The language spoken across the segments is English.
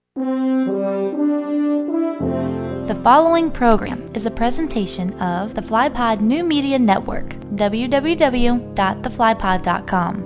The following program is a presentation of the FlyPod New Media Network, www.theflypod.com.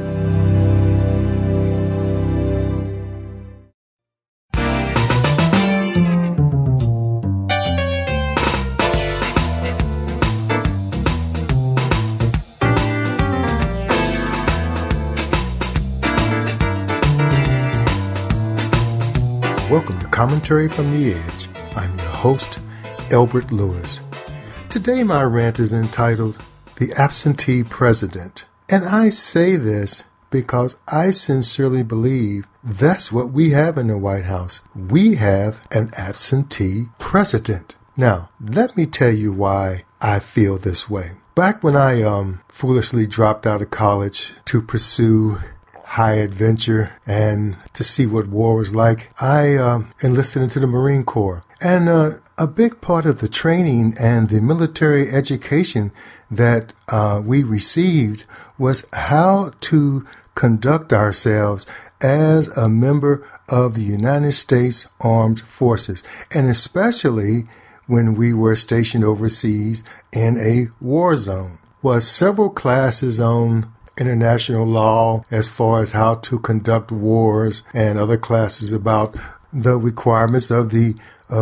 Welcome to Commentary from the Edge. I'm your host, Elbert Lewis. Today my rant is entitled, The Absentee President. And I say this because I sincerely believe that's what we have in the White House. We have an absentee president. Now, let me tell you why I feel this way. Back when I foolishly dropped out of college to pursue high adventure and to see what war was like, I enlisted into the Marine Corps. And a big part of the training and the military education that we received was how to conduct ourselves as a member of the United States Armed Forces, and especially when we were stationed overseas in a war zone. Was several classes on international law as far as how to conduct wars, and other classes about the requirements of the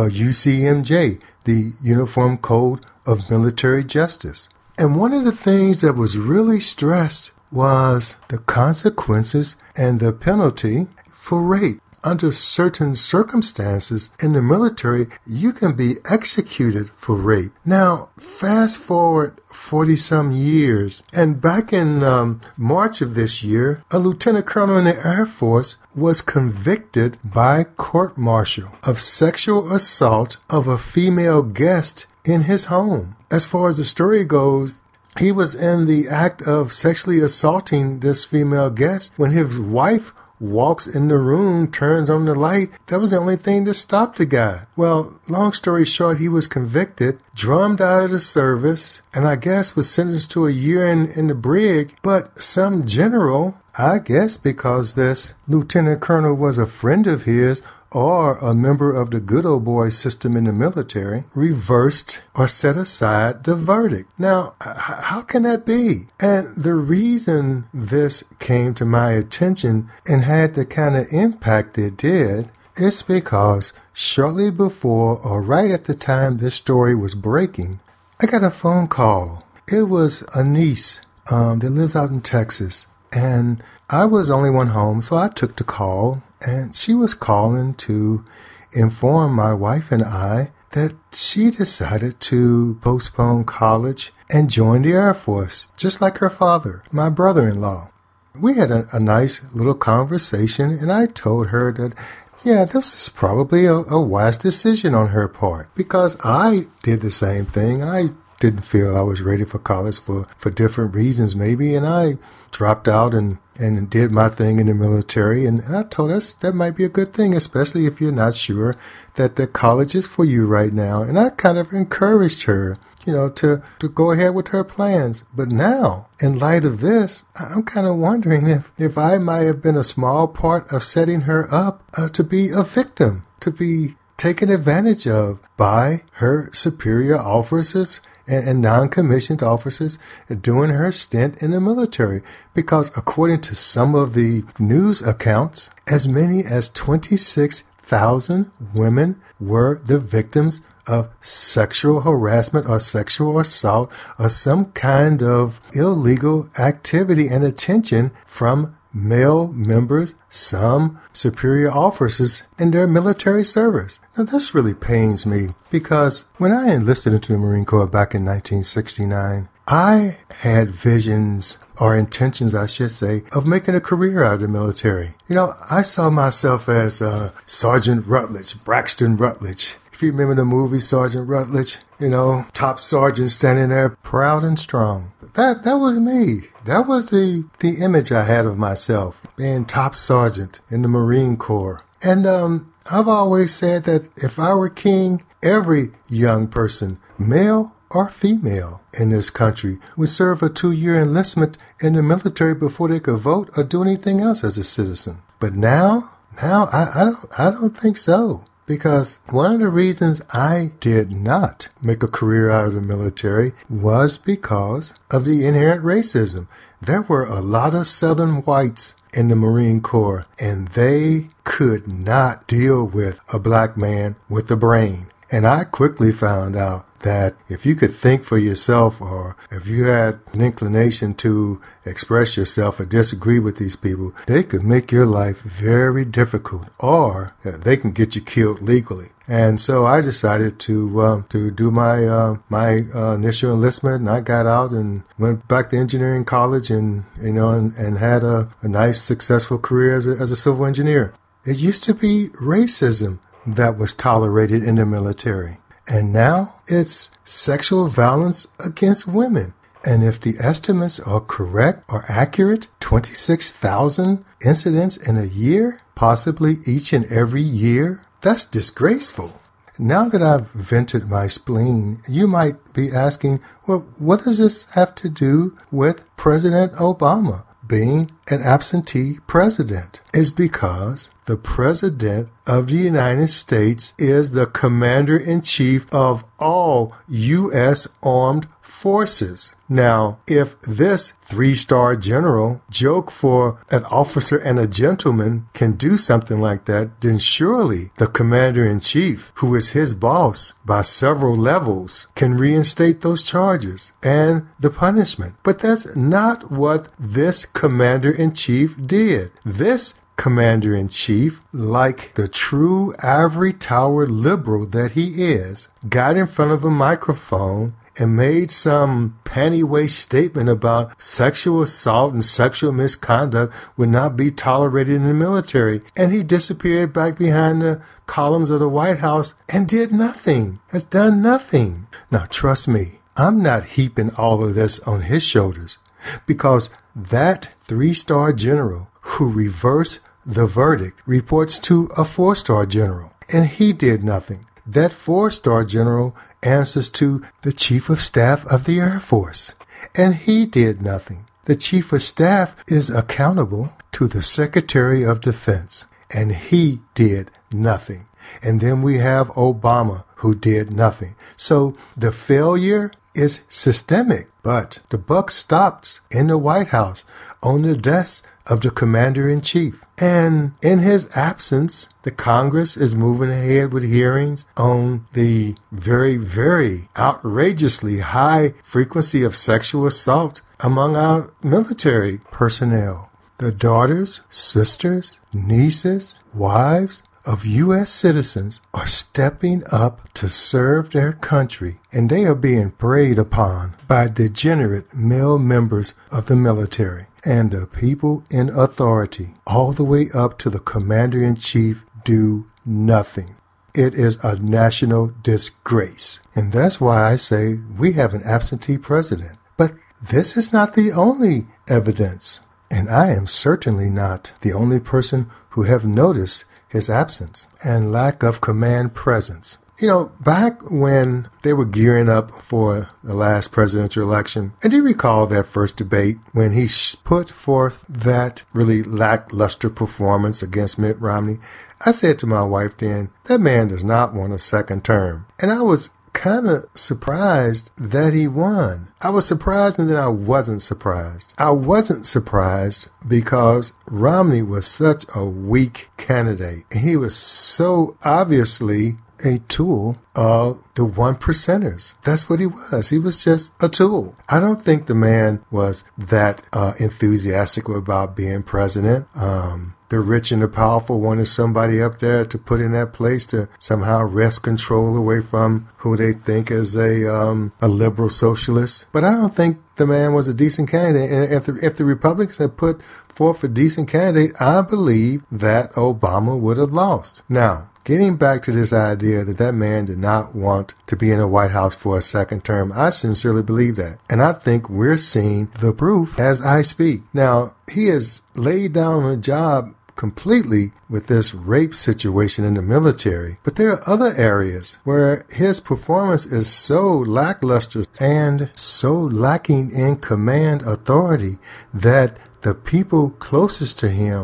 UCMJ, the Uniform Code of Military Justice. And one of the things that was really stressed was the consequences and the penalty for rape. Under certain circumstances in the military, you can be executed for rape. Now, fast forward 40-some years, and back in March of this year, a lieutenant colonel in the Air Force was convicted by court-martial of sexual assault of a female guest in his home. As far as the story goes, he was in the act of sexually assaulting this female guest when his wife walks in the room, turns on the light. That was the only thing that stopped the guy. Well, long story short, he was convicted, drummed out of the service, and I guess was sentenced to a year in the brig. But some general, I guess because this lieutenant colonel was a friend of his or a member of the good old boy system in the military, reversed or set aside the verdict. Now, how can that be? And the reason this came to my attention and had the kind of impact it did is because shortly before or right at the time this story was breaking, I got a phone call. It was a niece that lives out in Texas, and I was the only one home, so I took the call. And she was calling to inform my wife and I that she decided to postpone college and join the Air Force, just like her father, my brother-in-law. We had a nice little conversation, and I told her that, yeah, this is probably a wise decision on her part, because I did the same thing. I didn't feel I was ready for college for different reasons maybe, and I dropped out and did my thing in the military, and I told us that might be a good thing, especially if you're not sure that the college is for you right now. And I kind of encouraged her, to go ahead with her plans. But now, in light of this, I'm kind of wondering if I might have been a small part of setting her up to be a victim, to be taken advantage of by her superior officers and non-commissioned officers during her stint in the military, because according to some of the news accounts, as many as 26,000 women were the victims of sexual harassment or sexual assault or some kind of illegal activity and attention from male members, some superior officers in their military service. Now, this really pains me because when I enlisted into the Marine Corps back in 1969, I had visions, or intentions, I should say, of making a career out of the military. I saw myself as Sergeant Rutledge, Braxton Rutledge. If you remember the movie Sergeant Rutledge, top sergeant standing there proud and strong. That was me. That was the image I had of myself, being top sergeant in the Marine Corps. And I've always said that if I were king, every young person, male or female in this country, would serve a 2-year enlistment in the military before they could vote or do anything else as a citizen. But now, Now, I don't think so. Because one of the reasons I did not make a career out of the military was because of the inherent racism. There were a lot of Southern whites in the Marine Corps, and they could not deal with a black man with a brain. And I quickly found out that if you could think for yourself, or if you had an inclination to express yourself or disagree with these people, they could make your life very difficult, or they can get you killed legally. And so I decided to do my initial enlistment, and I got out and went back to engineering college, and had a nice successful career as a civil engineer. It used to be racism that was tolerated in the military. And now it's sexual violence against women. And if the estimates are correct or accurate, 26,000 incidents in a year, possibly each and every year, that's disgraceful. Now that I've vented my spleen, you might be asking, well, what does this have to do with President Obama being an absentee president? Is because the President of the United States is the Commander-in-Chief of all U.S. armed forces. Now, if this 3-star general, joke for an officer and a gentleman, can do something like that, then surely the Commander-in-Chief, who is his boss by several levels, can reinstate those charges and the punishment. But that's not what this Commander-in-Chief did. This Commander-in-Chief, like the true ivory tower liberal that he is, got in front of a microphone and made some panty-waist statement about sexual assault and sexual misconduct would not be tolerated in the military. And he disappeared back behind the columns of the White House and did nothing, has done nothing. Now, trust me, I'm not heaping all of this on his shoulders, because that 3-star general who reversed the verdict reports to a 4-star general, and he did nothing. That 4-star general answers to the Chief of Staff of the Air Force, and he did nothing. The Chief of Staff is accountable to the Secretary of Defense, and he did nothing. And then we have Obama, who did nothing. So the failure is systemic, but the buck stops in the White House on the desk of the Commander-in-Chief. And in his absence, the Congress is moving ahead with hearings on the very, very outrageously high frequency of sexual assault among our military personnel. The daughters, sisters, nieces, wives of U.S. citizens are stepping up to serve their country, and they are being preyed upon by degenerate male members of the military. And the people in authority, all the way up to the Commander-in-Chief, do nothing. It is a national disgrace. And that's why I say we have an absentee president. But this is not the only evidence. And I am certainly not the only person who have noticed his absence and lack of command presence. You know, back when they were gearing up for the last presidential election, and do you recall that first debate when he put forth that really lackluster performance against Mitt Romney? I said to my wife then, that man does not want a second term. And I was kind of surprised that he won. I was surprised, and then I wasn't surprised. I wasn't surprised because Romney was such a weak candidate. And he was so obviously a tool of the 1%ers. That's what he was. He was just a tool. I don't think the man was that enthusiastic about being president. The rich and the powerful wanted somebody up there to put in that place to somehow wrest control away from who they think is a liberal socialist. But I don't think the man was a decent candidate. And if the Republicans had put forth a decent candidate, I believe that Obama would have lost. Now, getting back to this idea that man did not want to be in the White House for a second term, I sincerely believe that. And I think we're seeing the proof as I speak. Now, he has laid down a job completely with this rape situation in the military. But there are other areas where his performance is so lackluster and so lacking in command authority that the people closest to him,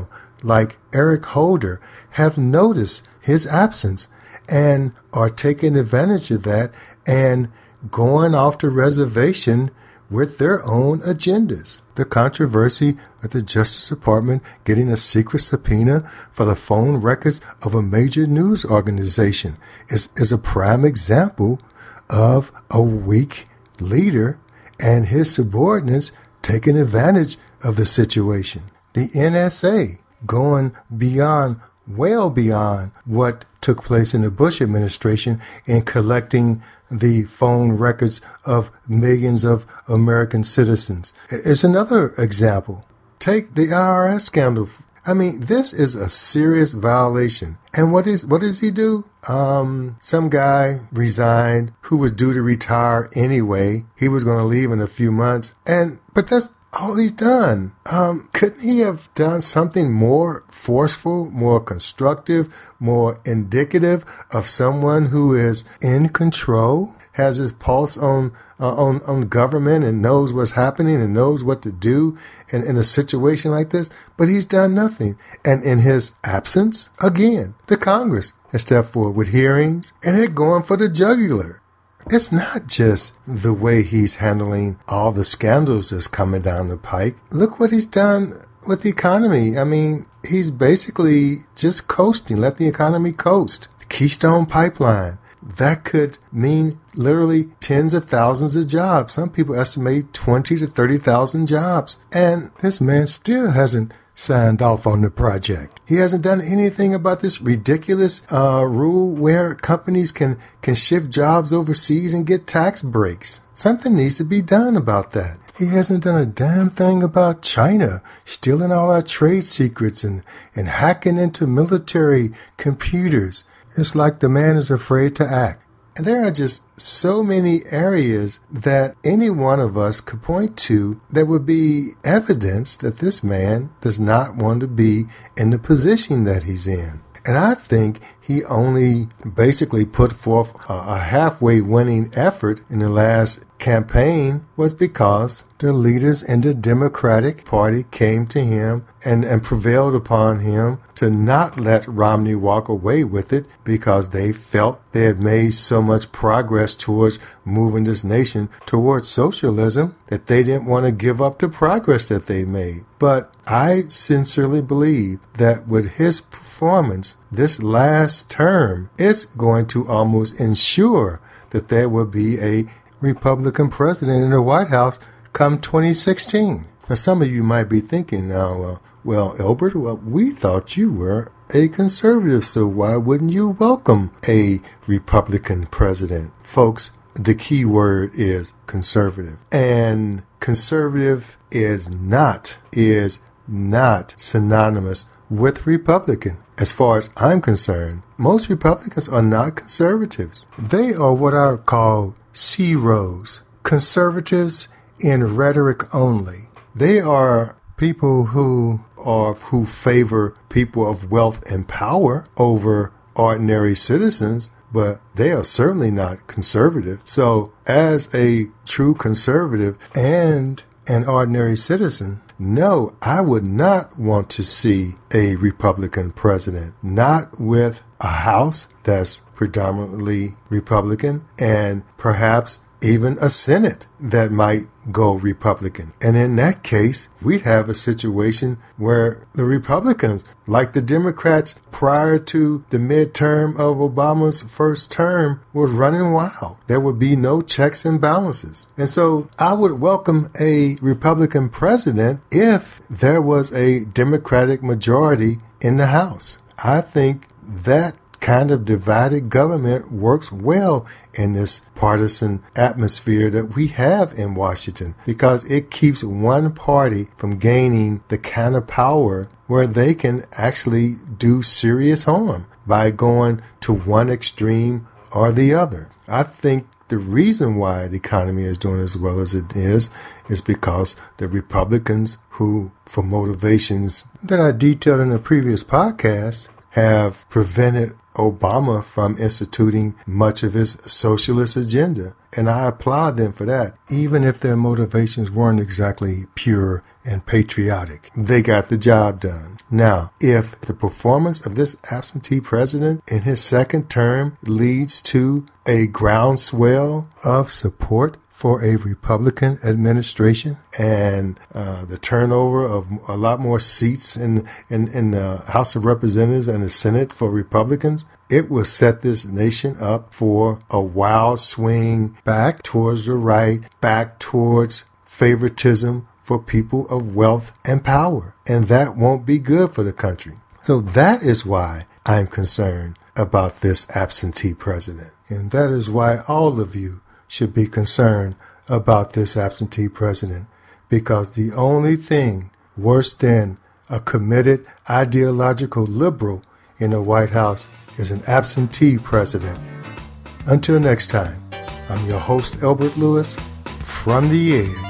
like Eric Holder have noticed his absence and are taking advantage of that and going off the reservation with their own agendas. The controversy with the Justice Department getting a secret subpoena for the phone records of a major news organization is a prime example of a weak leader and his subordinates taking advantage of the situation. The NSA going well beyond what took place in the Bush administration in collecting the phone records of millions of American citizens. It's another example. Take the IRS scandal. I mean, this is a serious violation. And what does he do? Some guy resigned who was due to retire anyway. He was going to leave in a few months. But that's all he's done. Couldn't he have done something more forceful, more constructive, more indicative of someone who is in control, has his pulse on government and knows what's happening and knows what to do in a situation like this? But he's done nothing. And in his absence, again, the Congress has stepped forward with hearings and they're going for the jugular. It's not just the way he's handling all the scandals that's coming down the pike. Look what he's done with the economy. I mean, he's basically just coasting, let the economy coast. The Keystone Pipeline, that could mean literally tens of thousands of jobs. Some people estimate 20 to 30,000 jobs. And this man still hasn't signed off on the project. He hasn't done anything about this ridiculous rule where companies can shift jobs overseas and get tax breaks. Something needs to be done about that. He hasn't done a damn thing about China stealing all our trade secrets and hacking into military computers. It's like the man is afraid to act. And there are just so many areas that any one of us could point to that would be evidence that this man does not want to be in the position that he's in. And I think he only basically put forth a halfway winning effort in the last campaign was because the leaders in the Democratic Party came to him and prevailed upon him to not let Romney walk away with it because they felt they had made so much progress towards moving this nation towards socialism that they didn't want to give up the progress that they made. But I sincerely believe that with his performance this last term, it's going to almost ensure that there will be a Republican president in the White House come 2016. Now, some of you might be thinking now, well, Elbert, we thought you were a conservative, so why wouldn't you welcome a Republican president? Folks, the key word is conservative. And conservative is not synonymous with Republican. As far as I'm concerned, most Republicans are not conservatives. They are what I call C-Rows, conservatives in rhetoric only. They are people who favor people of wealth and power over ordinary citizens, but they are certainly not conservative. So as a true conservative and an ordinary citizen, no, I would not want to see a Republican president, not with a House that's predominantly Republican and perhaps even a Senate that might go Republican. And in that case, we'd have a situation where the Republicans, like the Democrats prior to the midterm of Obama's first term, was running wild. There would be no checks and balances. And so I would welcome a Republican president if there was a Democratic majority in the House. I think that kind of divided government works well in this partisan atmosphere that we have in Washington because it keeps one party from gaining the kind of power where they can actually do serious harm by going to one extreme or the other. I think the reason why the economy is doing as well as it is because the Republicans who, for motivations that I detailed in a previous podcast, have prevented Obama from instituting much of his socialist agenda. And I applaud them for that, even if their motivations weren't exactly pure and patriotic. They got the job done. Now, if the performance of this absentee president in his second term leads to a groundswell of support for a Republican administration and the turnover of a lot more seats in the House of Representatives and the Senate for Republicans, it will set this nation up for a wild swing back towards the right, back towards favoritism for people of wealth and power. And that won't be good for the country. So that is why I'm concerned about this absentee president. And that is why all of you should be concerned about this absentee president, because the only thing worse than a committed ideological liberal in the White House is an absentee president. Until next time, I'm your host, Elbert Lewis, from The Edge.